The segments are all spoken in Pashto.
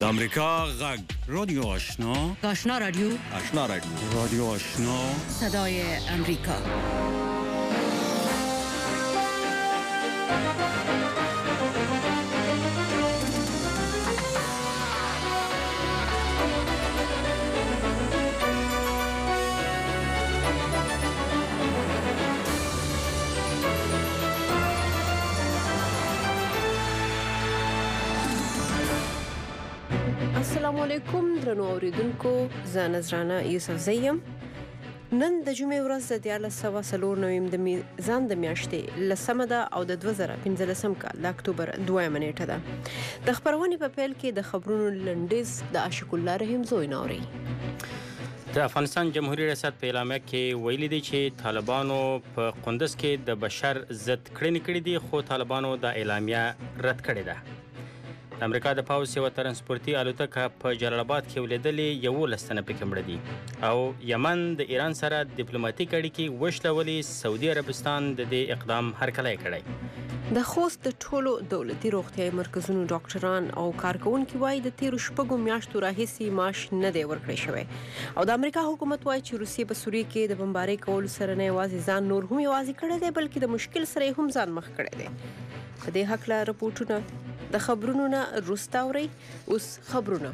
امریکا غږ رادیو آشنا رادیو رادیو آشنا صدای امریکا. السلام علیکم درنو اوریدونکو، زه نذرانه یوسف زیم. نن د جمعې ورځ د 1994 د میزان د میاشتې لسمه ده او د 2015 کال د اکتوبر 2 نیټه ده. د خبرونې په پیل کې د خبرونو لنډیز د عاشق الله رحیم زوی نوري. د افغانستان جمهوریت ریاست په اعلامیه کې ویلي دی چې طالبانو په قندوز کې د بشر ضد کړنې کړې دي، خو طالبانو د اعلامیه رد کړې ده. د امریکا د پوځ یوه ترانسپورتي الوتکه په جلال آباد کې ولیدلې 11 تنه پکې مړه دي او یمن د ایران سره ډیپلوماټیک اړیکې وشلولې. سعودي عربستان د دې اقدام هرکلی کړی. د خوست د ټولو دولتي روغتیايي مرکزونو ډاکټران او کارکونکي وایي د تیرو شپږو میاشتو راهیسې معاش نه دی ورکړی شوی او د امریکا حکومت وایي چې روسیې په سوریې کې د بمبارۍ کولو سره نه یوازې ځان نور هم یوازې کړی دی بلکې د مشکل سره هم ځان مخ کړی دی. په دې هکله رپورټونه د خبرونو نه وروسته اورئ. اوس خبرونه.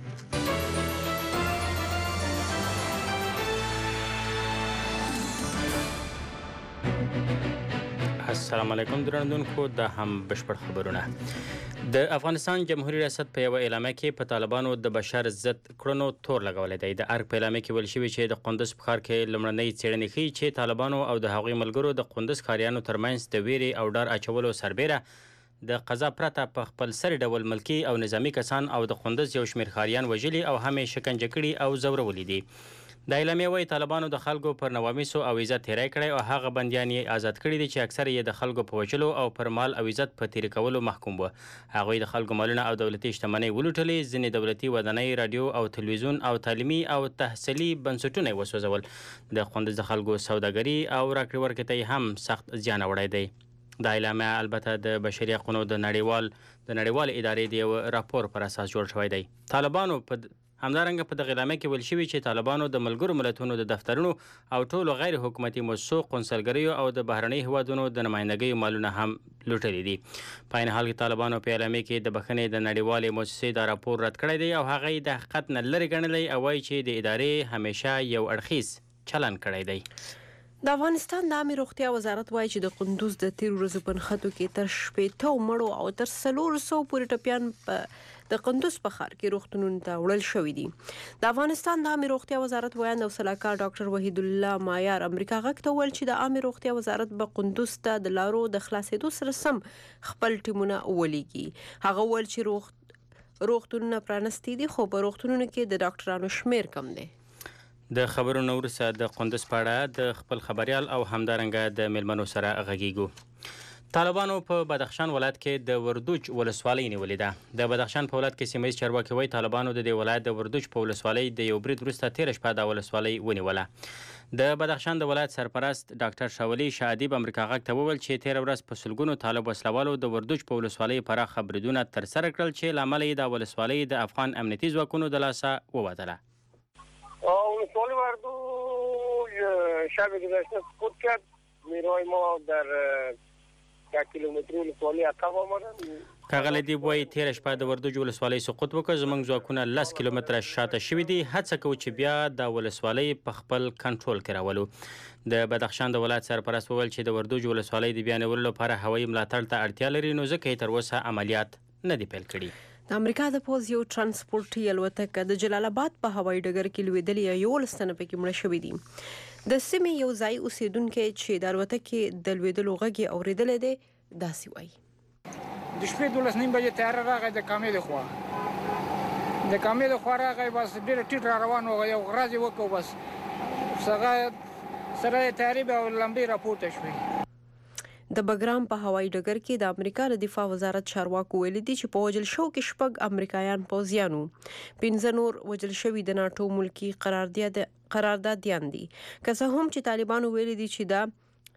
السلام علیکم درنوونکو، دا هم بشپړ خبرونه. د افغانستان جمهوریت ریاست په یوه اعلامیه کې په طالبانو د بشر ضد کړنو تور لګولی دی. د ارګ په اعلامیه کې ویل شوي چې د قندوز په ښار کې لومړنۍ څېړنې ښیي چې طالبانو او د هغوی ملګرو د قندوز ښاریانو ترمنځ د ویرې او ډار اچولو سربیره د قضا پرته په خپل سري ډول ملکي او نظامي کسان او د قندوز یو شمېر ښاریان وژلي او هم یې شکنجه کړي او ځورولي دي. د اعلامیه وایي طالبانو د خلکو پر نواميسو او عزت تیری کړی او هغه بندیان یې آزاد کړي دي چې اکثر یې د خلکو په وژلو او پر مال او عزت په تیری کولو محکوم وو. هغوی د خلکو مالونه او دولتي شتمنۍ ولوټلې، ځینې دولتي ودانۍ، راډیو او تلویزیون او تعلیمي او تحصیلي بنسټونه یې وسوځول. د قندوز د خلکو سوداګري او راکړې ورکړې ته یې هم سخت زیان اوړی دی. دا اعلامیه البته د بشري حقونو د نړیوال ادارې د یو راپور پر اساس جوړ شوی دی. طالبانو همدارنګه په دغه اعلامیه کې ویل شوي چې طالبانو د ملګرو ملتونو د دفترونو او ټولو غیر حکومتي مؤسسو، قونسلګریو او د بهرنۍ هیوادونو د نمایندګیو مالونه هم لوټلي دي. په عین حال کې طالبانو په اعلامیه کې د بخښنې د نړیوالې موسسې دا راپور رد کړی دی او هغه یې د حقیقت نه لرې ګڼلی او وایي چې د ادارې همیشه یو اړخیز چلند کړی دی. د افغانستان د عامه روغتیا وزارت وایي چې د قندوز د تیر ورځو په نښتو کې تر 80 مړو او تر 400 پورې ټپیان د قندوز په ښار کې روغتونونو ته وړل شوي دي. د افغانستان د عامه روغتیا وزارت ویاند او سلاکار ډاکټر وحید الله مایار امریکا غږ ته وویل چې د عامه روغتیا وزارت به قندوز ته د لارو د خلاصېدو سره سم خپل ټیمونه ولیږي. هغه وویل چې روغتونونه پرانستي دي خو په روغتونونو کې د ډاکټرانو شمیر کم دی. د خبرونو وروسته د قندوز په اړه د خپل خبریال او همدارنګه د میلمنو سره غږیږو. طالبانو په بدخشان ولایت کې د وردوج ولسوالۍ نیولې ده. د بدخشان په ولایت کې سیمه ییز چارواکي وایي طالبانو د دې ولایت د وردوج په ولسوالۍ د یو برید وروسته تېره شپه دا ولسوالۍ ونیوله. د بدخشان د ولایت سرپرست ډاکټر شاولي شاه ادیب امریکا غږ ته وویل چې تېره ورځ په سلګونو طالب وسلوالو د وردوج په ولسوالۍ پراخه بریدونه ترسره کړل چې له امله یې دا ولسوالۍ د افغان امنیتي ځواکونو د لاسه ووتله. ولسوالی وردوج شب گذشته سقوط کرد. نیروهای ما در 1 کیلومتری ولسوالی عقب آمدند. ښاغلی دیب وایي تېره شپه د وردوج ولسوالۍ سقوط وکړ، زموږ ځواکونه 10 کیلومتره شاته شوي دي. هڅه کوو چې بیا دا ولسوالۍ په خپل کنټرول کې راولو. د بدخشان د ولایت سرپرست وویل چې د وردوج ولسوالۍ د بیا نیولو لپاره هوایي ملاتړ ته اړتیا لري، نو ځکه یې تر اوسه عملیات نه دي پیل کړي. د امریکا د پوځ یو ترانسپورتي الوتکه د جلال آباد په هوایي ډګر کې لوېدلې 11 تنه پکې مړه شوي دي. د سیمې یو ځای اوسیدونکی چې د الوتکې د لوېدلو غږ یې اورېدلی دی داسې وایي. د شپې 12:30 بجې تیاره راغی د کامې د خوا راغی، بس ډېر ټیټ را روان و، یو غراز یې وکړو، بس سره یې تیارې به او لمبې راپورته شوې. د بګرام په هوایي ډګر کې د امریکا د دفاع وزارت چارواکو ویلي دي چې په وژل شوو کې 6 امریکایان پوځیان وو. 15 نور وژل شوي د ناټو ملکي قراردادیان دي. که څه هم چې طالبانو ویلي دي چې دا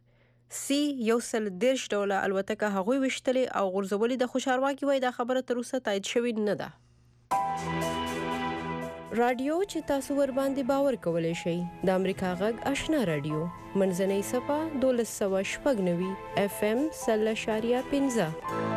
C-130 ډوله الوتکه هغوی ویشتلې او غورځولې ده، خو چارواکي وایي دا خبره تر اوسه تایید شوې نه ده. رادیو چې تاسو ور باندې باور کولای شئ د امریکا غږ آشنا رادیو منځنۍ صفه 1290 FM 0.15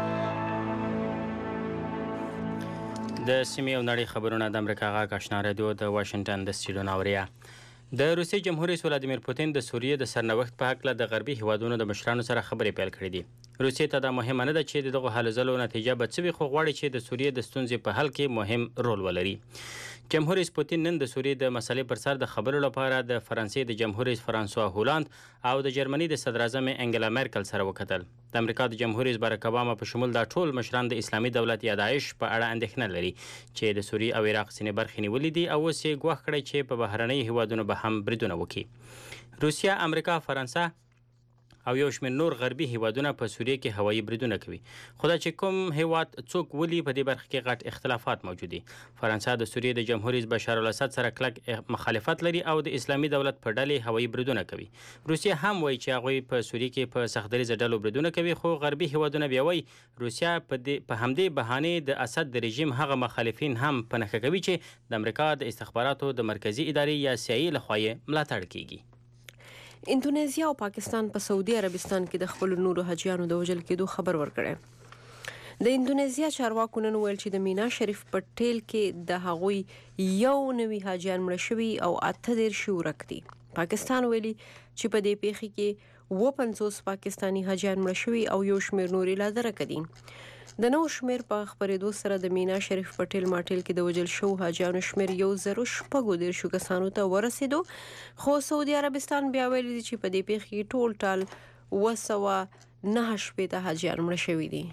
د سیمې او نړۍ خبرونه د امریکا غږ آشنا رادیو د واشنگټن د سټډیو ناوریا. د روسیې جمهور رئیس ولادیمیر پوتین د سوریې د سرنوشت په هکله د غربي هیوادونو د مشرانو سره خبرې پیل کړې دي. روسیې ته دا مهمه نه ده چې دغه هلو ځلو نتیجه به څه وي، خو غواړي چې د سوریې د ستونزې په حل کې مهم رول ولري. جمهور رئیس پوتین نن د سوریې د مسلې پر سر د خبرو لپاره د فرانسې د جمهور رئیس فرانسوا هولاند او د جرمني د صدر اعظم انګلا مارکل سره وکتل. د امریکا د جمهور رئیس باراک اوباما په شمول دا ټول مشران د اسلامي دولت یا داعش په اړه اندېښنه لري چې د سوریې او عراق ځینې برخې نیولې دي او اوس یې ګواښ کړی چې په بهرنیو هیوادونو به هم بریدونه وکړي. روسیه، امریکا، فرانسه او یو شمېر نور غربي هیوادونه په سوریې کې هوایي بریدونه کوي. خو دا چې کوم هیواد څوک ولي په دې برخه کې غټ اختلافات موجود دي. فرانسه د سوریې د جمهور رئیس بشار الاسد سره کلک مخالفت لري او د اسلامي دولت په ډلې هوایي بریدونه کوي. روسیه هم وایي چې هغوی په سوریې کې په سختدریزه ډلو بریدونه کوي، خو غربي هیوادونه بیا وایي روسیه په همدې بهانې د اسد د رژیم هغه مخالفین هم په نښه کوي چې د امریکا د استخباراتو د مرکزي ادارې یا CIA لخوا یې ملاتړ کیږي. اندونیزیا او پاکستان په سعودي عربستان کې د خپل نورو حاجیانو د وژل کېدو خبر ورکړی. د اندونیزیا چارواکو نن ویل چې د مینا شریف په ټیل کې د هغوی یو نوي حاجیان مړه شوي او 38 ورک دي. پاکستان ویلي چې په دې پیښه کې 50 پاکستانی حاجیان مړه شوي او یو شمېر نورې لا درک دي. د نو شمېر په خبرېدو سره د مینا شریف په ټیل ماټیل کې د وژل شو حاجیانو شمېر 1,040 کسانو ته ورسېدو، خو سعودي عربستان بیا ویلي دي چې په دې پیښه کې ټول ټال 209 حاجیان مړه شوي دي.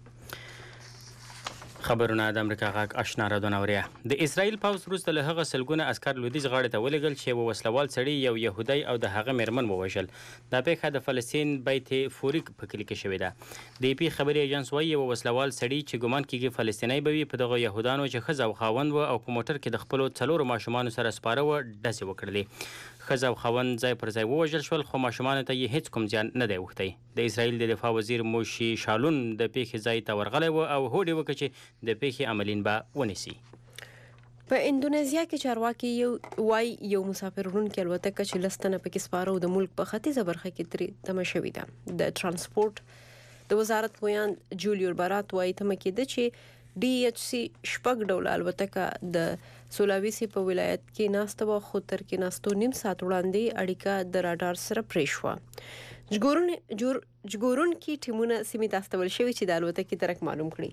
خبرونه د امریکا غږ آشنا رادیو ناوریا. د اسرائیل پوځ وروسته له هغه سلګونه عسکر لویدیځ غاړې ته ولېږل چې یو وسلوال سړی یو یهودی او د هغه میرمن ووژل. دا پیښه د فلسطین بیت فوریک په کلي کې شوې ده. د AP خبري ایجنس وایي یو وسلوال سړی چې ګمان کیږي فلسطینی به وي په دغه یهودانو چې ښځه او خاوند و او په موټر کې د خپلو 4 ماشومانو سره سپاره و ډزې وکړلې. ښځه او خاوند ځای پر ځای ووژل شول، خو ماشومانو ته یې هیڅ کوم زیان نه دی اوښتی. د اسرائیل د دفاع وزیر موشي شالون د پیښې ځای ته ورغلی و او هوډ یې وکړ چې د پیښې عملین به ونیسي. په اندونیزیا کې چارواکي یو مسافر وړونکي الوتکه چې لستنه پکې سپاره د ملک په ختیځه برخه کې ترې تمه شوې ده. د ترانسپورت د وزارت پویان جولیور بارات وایي تمه کېده چې DHC 6 ډوله الوتکه د سولاویسي په ولایت کې ناسته و، خو تر کې ناستو نیم ساعت وړاندې اړیکه د راډار سره پرې شوه. ژغورونکي ټیمونه سیمې ته استول شوي چې د الوتکې درک معلوم کړي.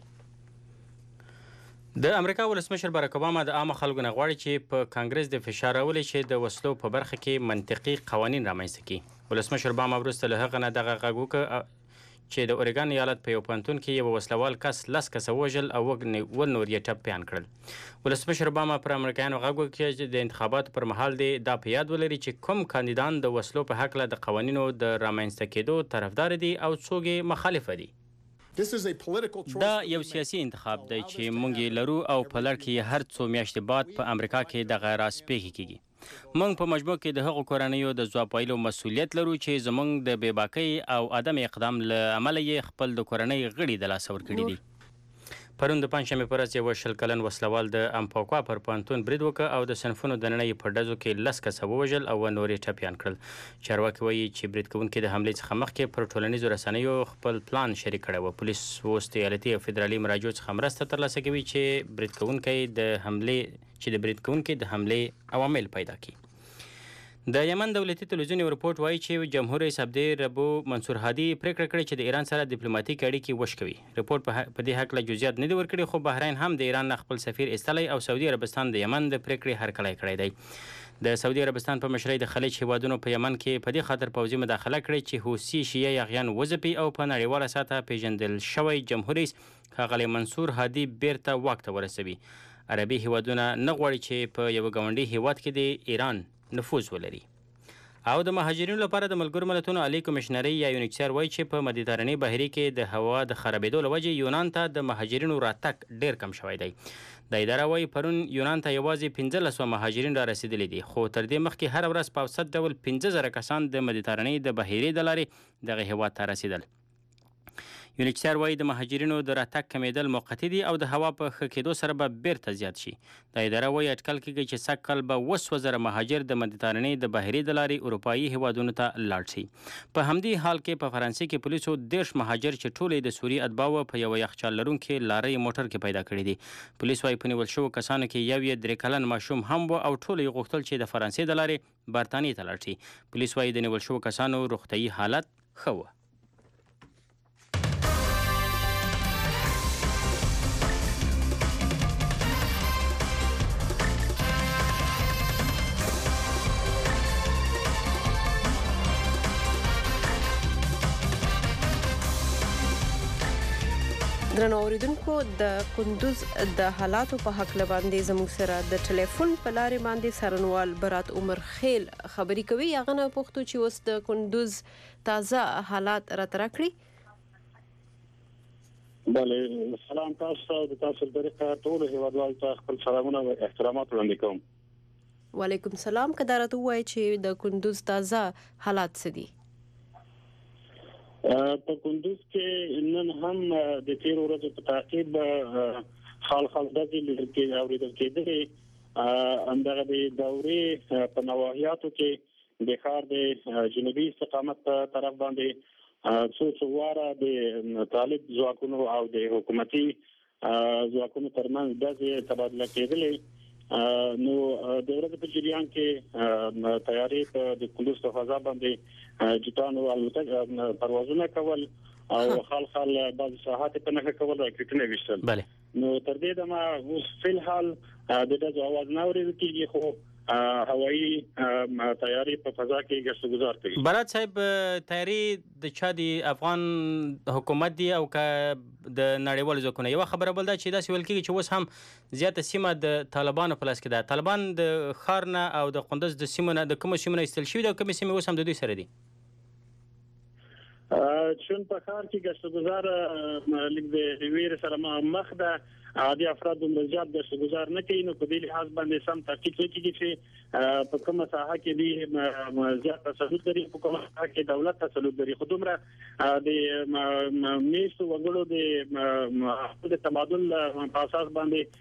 د امریکا ولسمشر باراک اوباما د عامه خلکو نه غواړي چې په کانګرس د فشار راولي چې د وسلو په برخه کې منطقي قوانین رامنځته کړي. ولسمشر اوباما وروسته له هغه نه دغه غږ وکړ چې د اورګان ایالت په یو پوهنتون کې یو وسلوال کس 10 کسه وژل او ول نور یې ټپیان کړل. ولسمشر اوباما پر امریکایانو غږ وکړ چې د انتخاباتو پر مهال دا په یاد ولري چې کوم کاندیدان د وسلو په هکله د قوانینو د رامنځته کېدو طرفدار دي او څوک یې مخالف دي. دا یو سیاسي انتخاب دی چې موږ یې لرو او په لړ کې هر څو میاشتې بعد په امریکا کې دغه راز پیښې کیږي. موږ په مجموع کې د هغو کورنیو د ځواب ویلو مسؤلیت لرو چې زموږ د بېباکۍ او عدم اقدام له امله یې خپل د کورنۍ غړي د لاسه ورکړي دي. پرون د پنجشنبې په ورځ یو 20 کلن وسلوال د امپاکوا پر پوهنتون برید وکړ او د صنفونو دننه په ډزو کې 10 کسه ووژل او نور یې ټپیان کړل. چارواکي وایي چې برید کوونکي د حملې څخه مخکې پر ټولنیزو رسنیو خپل پلان شریک کړی و. پولیس اوس د ایالتي او فدرالي مراجعو څخه مرسته ترلاسه کوي چې برید کوونکي د حملې عوامل پیدا کړي. د یمن دولتي تلویزیون یو رپورټ وایي چې جمهور رئیس عبد ربو منصور هادي پریکړه کړې چې د ایران سره ډیپلوماټیک اړیکې وشکوي. رپورټ په دې هکله جزئیات نه دي ورکړي، خو بحرین هم د ایران نه خپل سفیر ایستلی او سعودي عربستان د یمن د پریکړې هرکلی کړی دی. د سعودي عربستان په مشرۍ د خلیج هیوادونو په یمن کې په دې خاطر پوځي مداخله کړې چې حوثي شیعه یاغیان وځپي او په نړیواله سطحه پیژندل شوی جمهور رئیس ښاغلی منصور هادي بیرته واک ته ورسوي. عربي هیوادونه نه غواړي چې په یو ګاونډي هیواد کې د ایران نفوذ ولري. او د مهاجرینو لپاره د ملګرو ملتونو عالی کمشنري یا یونیکسر وایي چې په مدیترانې بحیرې کې د هوا د خرابېدو له وجې یونان ته د مهاجرینو راتګ ډیر کم شوی دی. د اداره وایي پرون یونان ته یوازې 1500 مهاجرین را رسیدلی دي، خو تر دې مخکې هر ورځ په اوسط ډول 15000 کسان د مدیترانې د بحیرې د لارې دغه هیواد ته رسیدل. یونیچر وایي د مهاجرینو د راتګ کمیدل موقتي دي او د هوا په ښه کېدو سره به بیرته زیات شي. دا اداره وایي اټکل کېږي چې سږ کال به 200,000 مهاجر د مدیترانې د بحري د لارې اروپایي هیوادونو ته لاړ شي. په همدې حال کې په فرانسې کې پولیسو 10 مهاجر چې ټول د سوریې اتباع په یو یخچال لرونکي لارۍ موټر کې پیدا کړي دي. پولیس وایي په نیول شوو کسانو کې یو یې 3 کلن ماشوم هم و او ټول یې غوښتل چې د فرانسې د لارې برتانیې ته لاړ شي. پولیس وایي د نیول شوو کسانو روغتیايي حالت ښه و. درنو اوریدونکو د کندوز د حالاتو په حق باندې زموږ سره د ټلیفون په لارې باندې سرنوال برات عمر خیل خبري کوي. هغه نه پوښتو چې اوس د کندوز تازه حالات راته راکړي. بله سلام تاسو د تاسو طریقه ټول هیوادوالو ته خپل سلامونه او احترامات وړاندې کوم. وعلیکم سلام. که درته وایي چې د کندوز تازه حالات څه دي؟ په کندوز کې نن هم د تیر ورځې په تعقیب خال دغه لیدل اوریدل کېدلې همدغه د دورې په نواحیاتو کې د ښار د جنوبي استقامت په طرف باندې څو واره د طالب ځواکونو او د حکومتي ځواکونو ترمنځ دغه تبادله کېدلې. نو د ورځې په جریان کې تیاری په د کندوز په فضا باندې جټانو الوتنه پروازونه کول او خال بعض ساحات په نخښه کول راکټونه وشتل. بله نو تر دې دمه اوس فل حال د دغه आवाज نه اورېدل کېږي خو هوایي تیاری په فضا کې ګرځي گزار کوي. برات صاحب تیاری د چا دی افغان حکومت دی او که د نړیوال ځواکونو؟ یو خبره بل دا چې دا ویل کېږي چې اوس هم زیاته سیمه د طالبانو په لاس کې ده. طالبان د ښار نه او د کندوز د سیمو نه د کومو سیمو نه ایستل شوي دي او کومې سیمې اوس هم د دوی سره دي؟ چون په ښار کې ګرځګزار لیک د ویر سره مخ ده عادي افراد د زیات ګرځګزار نه کوي. نو په دې لحاظ باندې سم تحقیق وکړي چې په کومه ساحه کې دي زیات تسلط لري، په کومه ساحه کې دولت تسلط لري. خو دومره د میشتو وګړو د تبادل په اساس باندې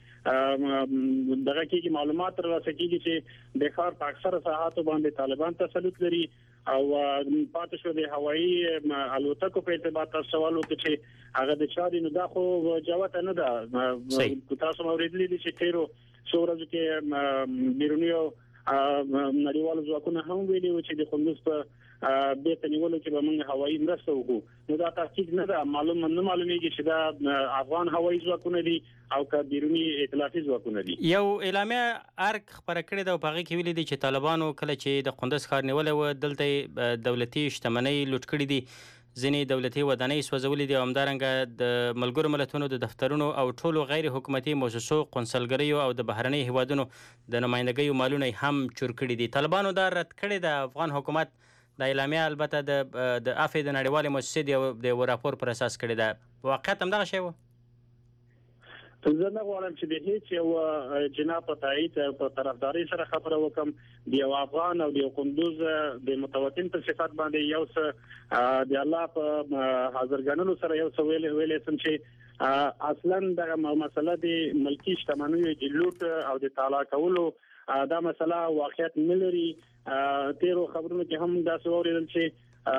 دغه کې معلومات راځي چې د ښار په اکثره ساحاتو باندې طالبان تسلط لري او پاتې شو د هوایي الوتکو په اعتبار تاسو سوال وکړئ چې هغه د چا دي. نو دا خو جواب نه ده. تاسو اوریدلی دي چې تیرو څورځ کې بیرونیو نړیوالو ځواکونو هم ویلي و چې د کندوز په بیت نیولو کې به موږ هوایي مرسته وکړو. نو دا تحقیق نه ده، معلومیږي چې دا افغان هوایي ځواکونه دي او که بیرونی ائتلافي ځواکونه دي. یو اعلامیه ارګ خبره کړې ده او په هغه کې ویلي دي چې طالبانو کله چې د کندوز ښار نیولی و دلته دولتي شتمنۍ لوټ کړي دي، ځینې دولتي ودانۍ سوځولې دي او همدارنګه د ملګرو ملتونو د دفترونو او ټولو غیر حکومتي مؤسسو قونسلګریو او د بهرنۍ هیوادونو د نمایندګیو مالونه هم چور کړي دي. طالبانو دا رد کړی د افغان حکومت د اعلامیه البته د افې د نړیوالې مؤسسې د راپور پر اساس کړی ده. واقعیت همدغه شی و؟ زه نه غواړم چې د هیڅ یو جناب په تایید په طرفداري سره خبره وکم. د یو افغان او د یو کندوز د متوطن په صفات باندې یو څه د الله په حاضر ګڼلو سره یو څه ویلې سم چې اصلا د مسله د ملکی شتمنیو د لوټ او د تعالی کولو دا مسله واقعیت نه لري. تیرو خبرونو کې هم دا څه اوریدل چې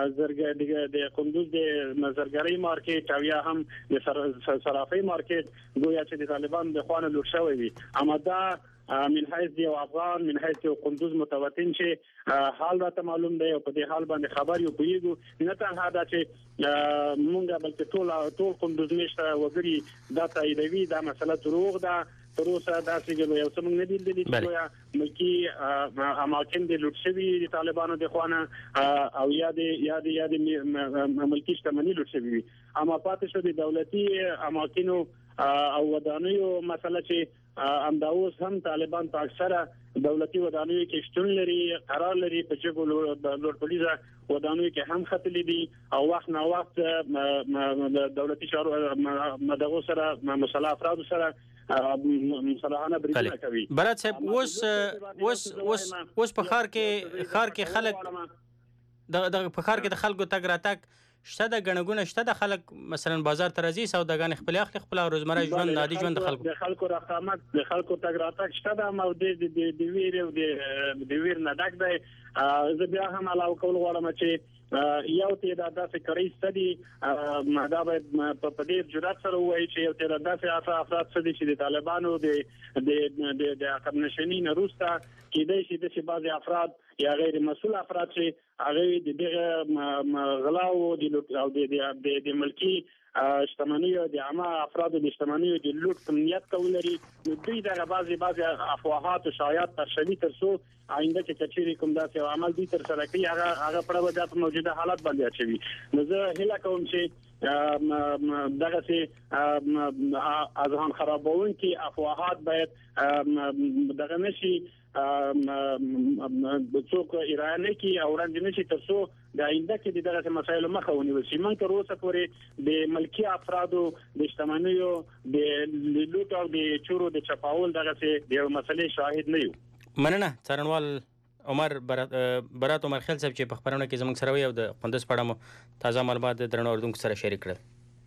د کندوز د زرګرۍ مارکیټ او یا هم د صرافۍ مارکیټ گویا چې د طالبان د خوانه لوټ شوی وي. اما دا من حیث یو افغان من حیث یو کندوز متوطن چې حال راته معلوم دی او په دې حال باندې خبر یو پویګو نه تنها دا چې مونږ بلکې ټول کندوز نشته وګړي دا تاییدوي دا مسله دروغ ده. تر اوسه دا چې یو څه موږ نه دي لیدلي چې ملکی اماکن د لوټ شوي د طالبانو د خوانه او یا د ملکی شتمنۍ لوټ شوي وي. اما پاتې شو د دولتي اماکنو او ودانیو مسله چې امدا اوس هم طالبان په اکثره دولتي ودانیو کې شتون لري، قرار لري په جګو لوړ ودانیو کې هم خطلې دي او وخت نه وخت دولتي چارو مدغو سره مسلح افراد سره مصالحانه بریښنا کوي. برات صاحب اوس په ښار کې خلک د په ښار کې د خلکو تګ راتګ شته د ګڼګونه شته د خلک مثلا بازار ته راځي سوداګان خپل اخلي خپل روزمره ژوند عادي ژوند د خلکو رقمات د خلکو تګ راتګ شته د موجود د ویر او د ویر نه ډک دی زه بیا هم علاوه کول غواړم چې یو تعداد داسې کړی ستدي دا باید په دې جرأت سره وایي چې یو تعداد داسې افراد ستدي چې د طالبانو د عقب نشینی نه وروسته کېدای شي د بعضي افراد یا غیر مسؤل افراد چې هغه د غلاو او د ملکی شتمنیو د عامه افرادو د شتمنیو د لوټ نیت کولري نو دوی دغه بعضي افواهات او شایعات ترشوي ترڅو آینده کې کچېری کوم داسې عمل دي تر سره کوي هغه پر وجه موجوده حالت باندې اچوي نو زه هیله کوم چې دغه سي اذهان خرابون کې افواهات باید دغه نشي څوک ایران کې او وړاندې نشي ترڅو د آینده کې دغه مسایل مخه ونیول شي من تر اوسه پورې د ملکی افرادو د شتمنیو د لوټ او د چورو د چپاول دغه د مسلې شاهد نه یو مننه څارنوال عمر برات عمر خیل صاحب چې په خبرونه کې زموږ سره وي او د قندوز په اړه مو تازه معلومات د درنو اردوونکو سره شریک کړل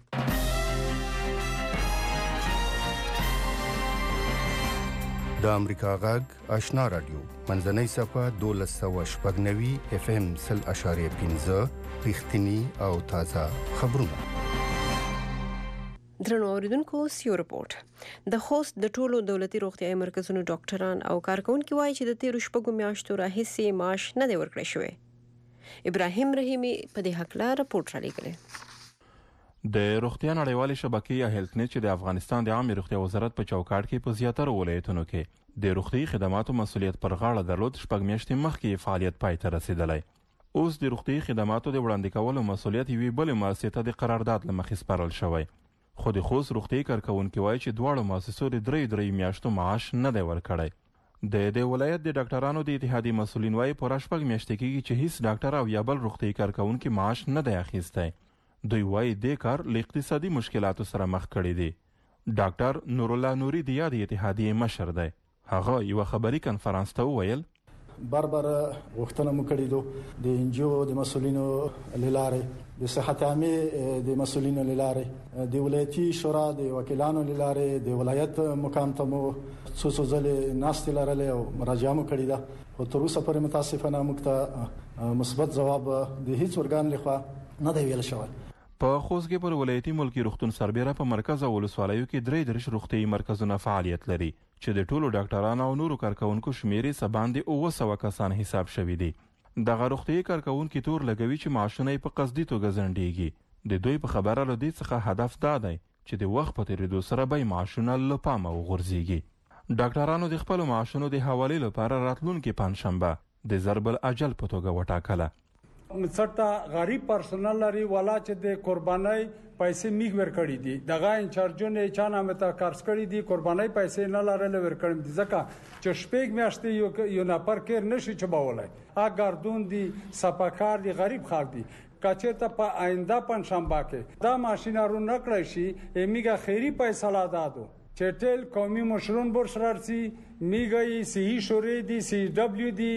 د امریکا غږ آشنا رادیو منځنۍ صفحه 1290 FM 0.15 رښتینی او تازه خبرونه درنو اوریدونکو سیو رپورټ د خوست د ټولو دولتي روغتیايي مرکزونو ډاکټران او کارکونکو وایي چې د تیرو شپږو میاشتو راهیسې معاش نه دی ورکړی شوی ابراهیم رحیمي په دې حق لا رپورټ را لیکلی د روغتیا نړیوالې شبکې یا هیلث نت چې د افغانستان د عامه روغتیا وزارت په چوکاټ کې په زیاتره ولایتونو کې د روغتي خدماتو مسؤلیت پر غاړه درلود شپږ میاشتې مخکې فعالیت پای ته رسیدلی اوس د روغتي خدماتو د وړاندې کولو مسؤلیت یوې بلې مؤسسې ته د قرارداد له مخې سپارل شوی خو د خوست روغتي کارکونکي وایي چې دواړو مؤسسو د درې میاشتو معاش نه دی ورکړی د ولایت د ډاکټرانو د اتحادیې مسؤلین وایي پوره شپږ میاشتې کېږي چې هیڅ ډاکټر او یا بل روغتي کارکونکي معاش نه دی اخیستی دوی وایي دې کار له اقتصادي مشکلاتو سره مخ کړی دی ډاکټر نور الله نوري د یادې اتحادیې مشر دی هغه یو خبري کنفرانس ته وویل بار غوښتنه مو کړې ده د انجیو د مسولینو لاره د صحت عامه د مسولینو لاره د ولایتي شورا د وکیلانو لاره د ولایت مقام ته مو څو ځله ناست لرله او مراجعه مو کړې ده او تر اوسه پورې متاسفانه موږ ته مثبت ځواب د هیڅ ورګان لخوا نه دی ویل شوی په خوست کې پر ولایتي ملکی روغتون سربېره په مرکز او ولسوالیو کې 3 روغتي مرکزونه فعالیت لري چې د ټولو ډاکټرانو او نورو کارکونکو شمیرې سباندې 900 کسان حساب شوي دي دغه روغتي کارکونکو تور لګوي چې معاشونه په قصدي توګه ځنډيږي د دوی په خبره لدی څخه هدف دا دی چې د وخت په تیریدو سره به معاشونه له پامه وغورځيږي ډاکټرانو د خپل معاشونو د حواله لپاره راتلونکي پنځشنبه د ضرب الاجل په توګه وټاکله څټه غریب پرسونل لري ولا چې د قربانای پیسې میګ ورکړي دي دغه انچارجونه چانه مته کارس کړي دي قربانای پیسې نه لرل ورکړم دي ځکه چې شپږ میاشتې یو نفر کېر نشي چباولای اګردون دي سپاکار دي غریب خلک دي کچته په آینده پنځشنبه کې دا ماشینارو نکړی شي میګه خیری پیسې لا دادو چټل قومي مشرون بورسرارسي میګي سی شوري دي سی دبليو دي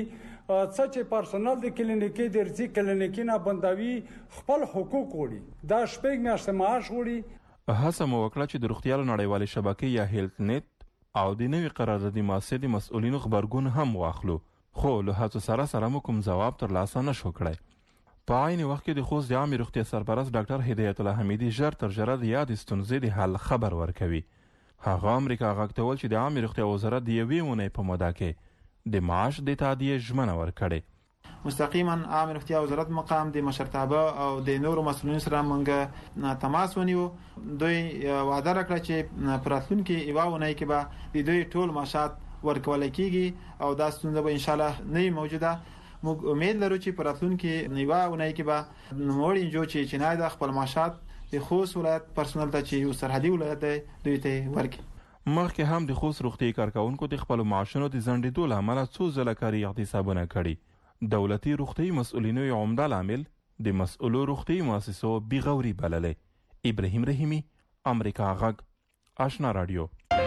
څه پرسونل د کلینیکي درځي کلینیکي نه بندوي خپل حقوق وړي دا شپږ میاشتې معاش وړي هڅه مو وکړه چې د روغتیا نړیوالې شبکې یا هیلث نت او د نوې قراردادي مؤسسې د مسؤلینو خبرګون هم واخلو خو له هڅو سره مو کوم ځواب ترلاسه نشو کړی په عین وخت کې د خوست د عامه روغتیا سرپرست ډاکټر هدایت الله حمیدي ژر تر ژره د یاد ستونزې د حل خبر ورکوي هغه امریکا غږ ته ول چې د عامه روغتیا وزارت د یوې مونې په موده کې د معاش د تادیه ژمنه ورکړي مستقیما عامه روغتیا وزارت مقام د مشرتابه او د نورو مسؤلینو سره مونږ تماس ونیو دوی وعده راکړه چې پراتلونکو ایواونه کې به د دوی ټول معاشات ورکول کیږي او دا ستونزه به ان شاء الله نه موجوده موږ امید لرو چې پراتلونکو ایواونه کې به نوړ انجو چې نه د خپل معاشات د خوست ولایت پرسونل ته چې یو سرحدي ولایت دی دوی ته ورکړي مخکې هم د خوست روغتي کارکونکو د خپل معاشونو د ځنډېدو له امله څو ځله کاري احتسابونه کړي دولتي روغتي مسؤلینو یې عمده لامل د مسؤلو روغتي مؤسسو بېغوري بللی ابراهیم رحیمي امریکا غږ آشنا رادیو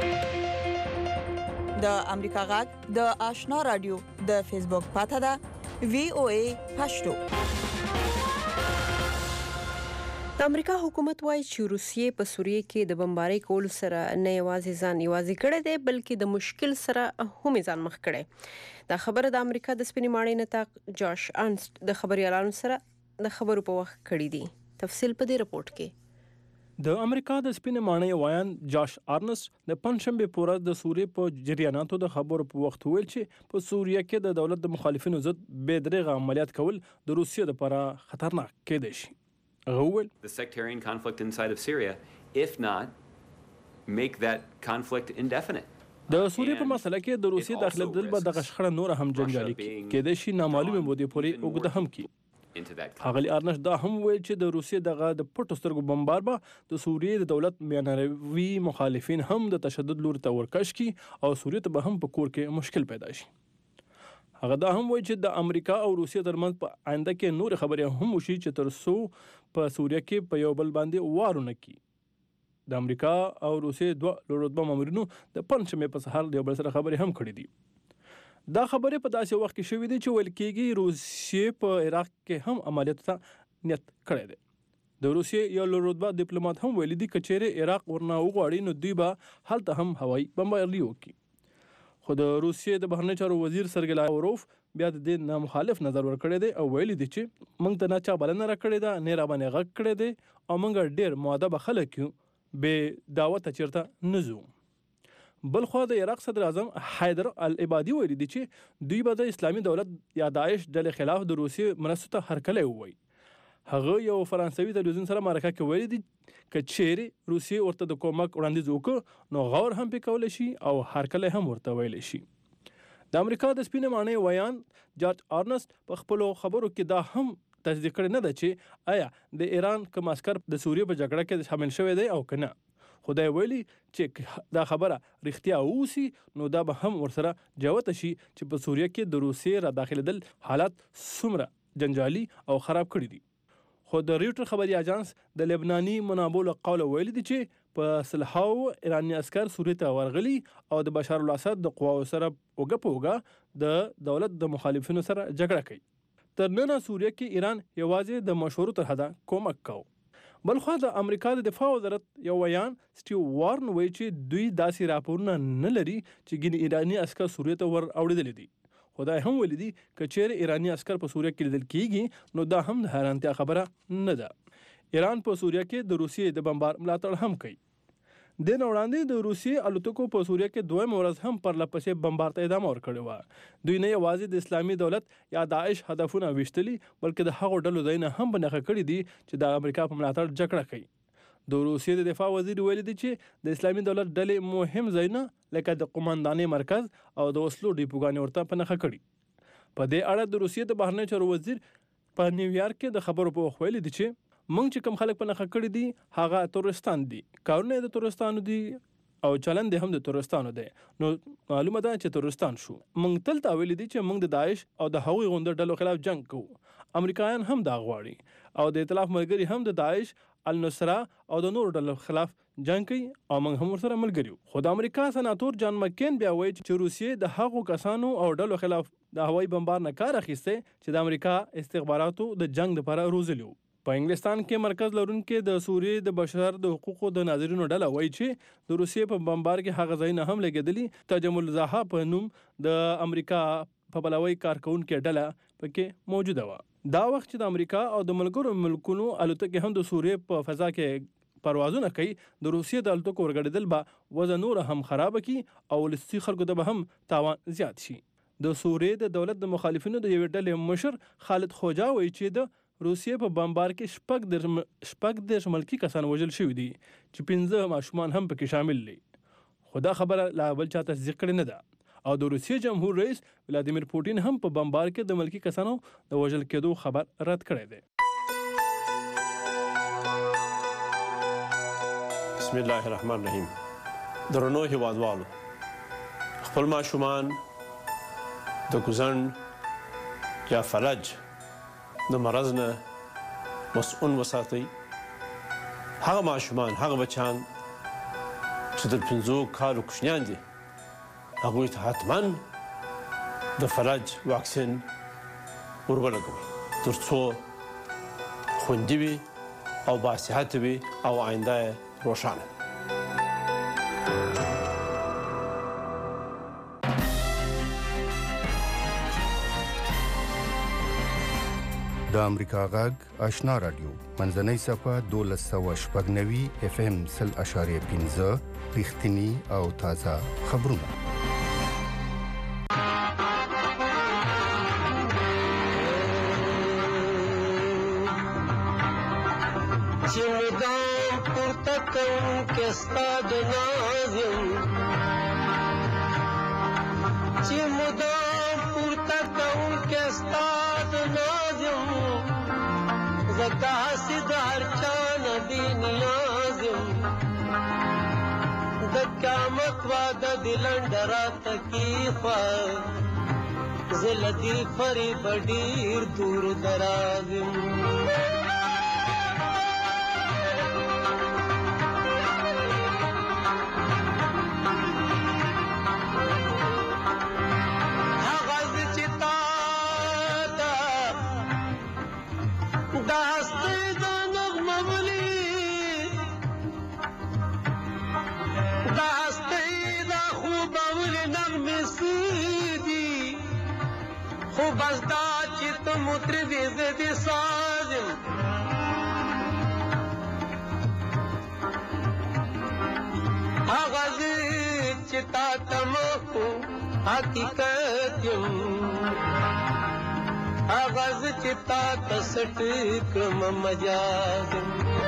د امریکا غږ د آشنا رادیو د فیسبوک پاته ده VOA پښتو د امریکا حکومت وايي چې روسیې په سوریه کې د بمبارۍ کولو سره نه یوازې ځان یوازې کړی دی بلکې د مشکل سره هم ځان مخ کړی. دا خبره د امریکا د سپینې ماڼۍ نطاق جاش آرنسټ د خبريالانو سره د خبرو په وخت کړی دی. تفصیل په دې رپورت کې. د امریکا د سپینې ماڼۍ وایان جاش آرنسټ د پنځشنبه په ورځ د سوریې په جریاناتو د خبرو په وخت ویل چې په سوریه کې د دولت د مخالفینو ضد بې دریغه عملیات کول د روسیې لپاره خطرناک کېدای شي. The sectarian conflict inside of Syria, if not, make that conflict indefinite. د سوریې په مسله کې د روسیې داخله دل به د غشخړه نور هم جنجالي کېدای شي نامعلومه مودې پورې اوږده هم کی. هغه آرنسټ دا هم ویل چې د روسیې دغه د پټو سترګو بمبار به د سوریې د دولت میانروي مخالفین هم د تشدد لور ته ورکش کی او سوریې ته به هم په کور کې مشکل پیدا شي. هغه دا هم وایي چې د امریکا او روسیې ترمنځ په آینده کې نور خبرې هم وشي چې تر څو په سوریه کې په یو بل باندې وارونه کی. د امریکا او روسیې دوه لوړ مامورینو د پنځمې په سهار یو بل سره خبرې هم کړې دي. دا خبرې په داسې وخت کې شوې دي چې ویل کېږي روسیې په عراق کې هم عملیاتو ته نیت کړی دی. د روسیې یو لوړ ډیپلوماټ هم ویلي دي چې چیرې عراق ورنه وغواړي نو دوی به هلته هم هوایي بمباري وکړي. خو د روسیې د بهرنیو چارو وزیر سرګی لاوروف بیا د دې نه مخالف نظر ورکړی دی او ویلي دي چې موږ ته نه چا بلنه راکړې ده نه را باندې غږ کړی دی او موږ ډېر مؤدبه خلک یو بې دعوته چېرته نه ځو. بلخوا د عراق صدر اعظم حیدر العبادي ویلي دي چې دوی به د اسلامي دولت یا داعش ډلې خلاف د روسیې مرستو ته هرکلی ووایي. هغه یو فرانسوي تلویزیون سره مرکه کې ویلي دي که چیرې روسیې ورته د کومک وړاندیز وکړو نو غور هم پې کولی شي او هرکلی هم ورته ویلی شي. د امریکا د سپینې ماڼۍ ویان جارج آرنسټ په خپلو خبرو کې دا هم تصدیق کړی نه ده چې آیا د ایران کوم عسکر د سوریې په جګړه کې شامل شوی دی او که نه. خدای ویلي چې دا خبره رښتیا اوسي نو دا به هم ورسره جوته شي چې په سوریه کې د روسیې را داخلېدل حالات څومره جنجالي او خراب کړي دي. خو د ریوټر خبري اژانس د لبناني منابعو له قوله ویلي دي چې په سلهاو ایراني عسکر سوریې ته ورغلي او د بشار الاسد د قواو سره اوږه په اوږه د دولت د مخالفینو سره جګړه کوي. تر ننه سوریه کې ایران یوازې د مشورو تر حده کومک کوي. بلخوا د امریکا د دفاع وزارت یو ویان سټیو وارن وایي چې دوی داسې راپورونه نه لري چې ګینې ایراني عسکر سوریې ته ور اوړېدلي دي. خدای هم ویلي دي که چیرې ایراني عسکر په سوریه کې لیدل کیږي نو دا هم د حیرانتیا خبره نه ده. ایران په سوریه کې د روسیې د بمبار ملاتړ هم کوي. د نه وړاندې د روسیې الوتکو په سوریه کې دویم ورځ هم پرلپسې بمبار ته ادامه ورکړې وه. دوی نه یوازې د اسلامي دولت یا داعش هدفونه ویشتلي بلکې د هغو ډلو ځایونه هم په نښه کړي دي چې د امریکا په ملاتړ جګړه کوي. د روسیې د دفاع وزیر ویلي دی چې د اسلامي دولت ډلې مهم ځایونه لکه د قوماندانۍ مرکز او د وسلو ډیپوګانې ورته په نښه کړي. په دې اړه د روسیې د بهرنیو چارو وزیر په نیویارک کې د خبرو په وخت ویلي دی چې موږ چې کوم خلک په نښه کړي دي هغه تورستان دي، کارونه د تورستانو دي او چلند هم د تورستانو دی. نو معلومه ده چې تورستان شو. موږ تل تا ویلي دي چې موږ د داعش او د هغوی غونډه ډلو خلاف جنگ کوو. امریکایان هم دا غواړي او د ائتلاف ملګري هم د داعش النصره او د نورو ډلو خلاف جنگ کوي او موږ هم ورسره ملګري یو. خو د امریکا سناتور جان مکین بیا وایي چې روسیې د هغو کسانو او ډلو خلاف د هوایي بمبار نه کار اخیستی چې د امریکا استخباراتو د جنگ لپاره روزلي وو. په انګلستان کې مرکز لرونکي د سوریې د بشر د حقوقو د ناظرینو ډله وایي چې د روسیې په بمبار کې هغه ځایونه هم لګېدلي تجمل زاها په نوم د امریکا په بلاوی کارکونکو ډله پکې موجوده وه. دا وخت چې د امریکا او د ملګرو ملکونو الوتکې هم د سوریې په فضا کې پروازونه کوي د روسیې د الوتکو ورګډېدل به وضع نور هم خراب کی او ولسي خلکو ته به هم تاوان زیات شي. د سوریې د دولت د مخالفینو د یوې ډلې مشر خالد خوجا وایي چې د روسیې په بمبار کې شپږ دېرش ملکي کسان وژل شوي دي چې 15 ماشومان هم پکې شامل دي. خو دا خبره لا بل چا تصدیق کړې نه ده او د روسیې جمهور رئیس ولادیمیر پوټین هم په بمبار کې د ملکي کسانو د وژل کېدو خبر رد کړی دی. بسم الله الرحمن الرحیم. درنو هیوادوالو، خپل ماشومان د ګوزڼ یا فلج د مرض نه مسؤل وساتئ. هغه ماشومان، هغه بچیان چې تر 5 کالو کوچنیان دي هغوی ته حتما د فلج واکسین ورولګوئ تر څو خوندي وي او باصحت وي او آینده روشانه. د امریکا غږ آشنا رادیو منځنۍ صفه 1290 FM 0.15 رښتینی او تازه خبرونه. چې مدام پورته کوم کې ستا د نازم چې مدام پورته کوم کې ستا د نازم زکه حسد هر چا نبی نیازم د قیامت وعده د لنډ راته کیخوا زه له دل فریب ډېر دور درازم بس دا چې ته مطرب یې زه دې ساز یم هغه زه چې تا ته مخو حقیقت یم هغه زه چې تا ته سټ کړم مجاز یم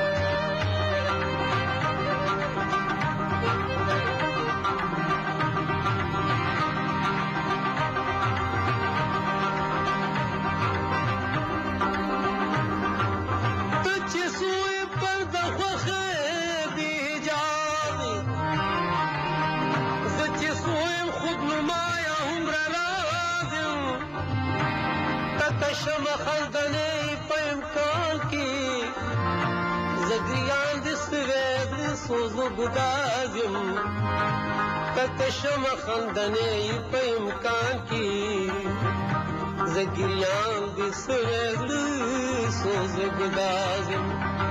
شم خندنې په امکان کې زګریان د سوید سوزو ګدازم کته شم خندنې په امکان کې زګریان د سوید سوزو ګدازم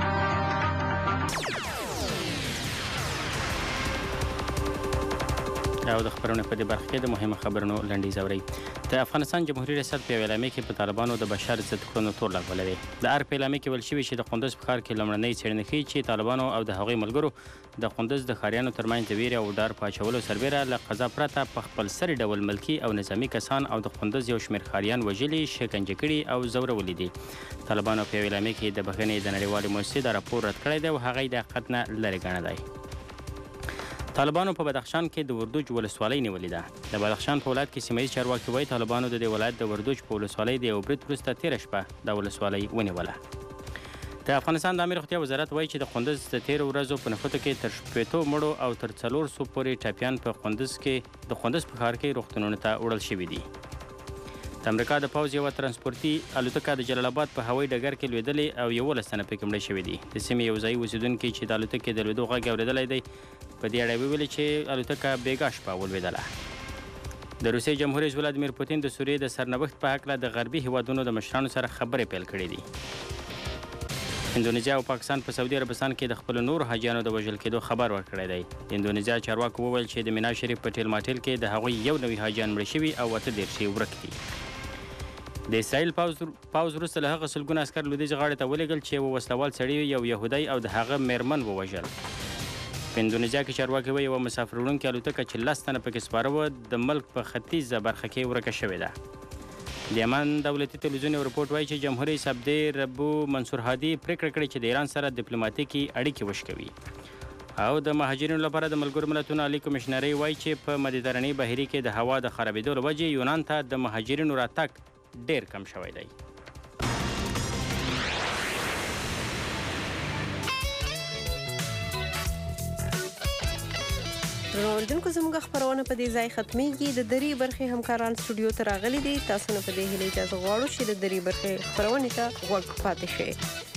او د خبرونو په دې برخه کې د مهمه خبرونو لنډیز اورئ. د افغانستان جمهوریت ریاست په اعلامیه کې په طالبانو د بشر ضد کړنو تور لګولی دی. د ارګ په اعلامیه کې ویل شوي چې د قندوز په ښار کې لومړنۍ څېړنې ښیي چې طالبانو او د هغوی ملګرو د قندوز د ښاریانو ترمنځ د ویرې او ډار په اچولو سربیره له قضا پرته په خپلسري ډول ملکي او نظامي کسان او د قندوز یو شمېر ښاریان وژلي، شکنجه کړي او ځورولي دي. طالبانو په اعلامیه کې د بښنې د نړیوالې موسسې دا راپور رد کړی دی او هغه یې د حقیقت نه لرې ګڼلی. طالبانو په بدخشان کې د وردوج ولسوالۍ نیولې ده. د بدخشان په ولایت کې سیمه ییز چارواکي وایي طالبانو د دې ولایت د وردوج په ولسوالۍ د یو برید وروسته تېره شپه دا ولسوالۍ ونیوله. د افغانستان د عامه روغتیا وزارت وایي چې د قندوز د تېرو ورځو په نښتو کې تر 80 مړو او تر 400 پورې ټپیان په قندوز په ښار کې روغتونونو ته وړل شوي دي. د امریکا د پوځ یوه ترانسپورتي الوتکه د جلال آباد په هوایي ډګر کې لوېدلې او 11 تنه پکې مړه شوي دي. د سیمې یو ځایي اوسېدونکي چې د الوتکې د لوېدو غږ اورېدلی دی په دې اړه ویلي چې الوتکه بېګا شپه ولوېدله. د روسیې جمهور رئیس ولادیمیر پوتین د سوریې د سرنوشت په هکله د غربي هیوادونو د مشرانو سره خبرې پیل کړې دي. اندونیزیا او پاکستان په سعودي عربستان کې د خپلو نورو حاجیانو د وژل کېدو خبر ورکړی دی. د اندونیزیا چارواکو وویل چې د مینا شریف په ټیل ماټیل کې د هغوی 9 حاجیان مړه شوي او 38 ورک دي. د اسرائیل پوځ وروسته له هغه سلګونه عسکر لویدیځ غاړې ته ولېږل چې یو وسلوال سړي یو یهودی او د هغه میرمن ووژل. په اندونیزیا کې چارواکي وایي یوه مسافر وړونکې الوتکه چې 10 تنه پکې سپاره وه د ملک په ختیځه برخه کې ورکه شوې ده. د یمن دولتي تلویزیون یو رپورټ وایي چې جمهور رئیس عبد ربو منصور هادي پریکړه کړې چې د ایران سره ډیپلوماتیکي اړیکې وشکوي. او د مهاجرینو لپاره د ملګرو ملتونو عالی کمشنرۍ وایي چې په مدیترانې بحیرې کې د هوا د خرابېدو له وجې یونان ته د مهاجرینو راتګ ډېر کم شوی دی. اوریدونکو زموږ خبرونه په دې ځای ختمیږي. د درې برخې همکاران سټوډیو ته راغلي دي. تاسو نه په دې هیله اجازه غواړو چې د درې برخې خبرونې ته غوږ پاتې شئ.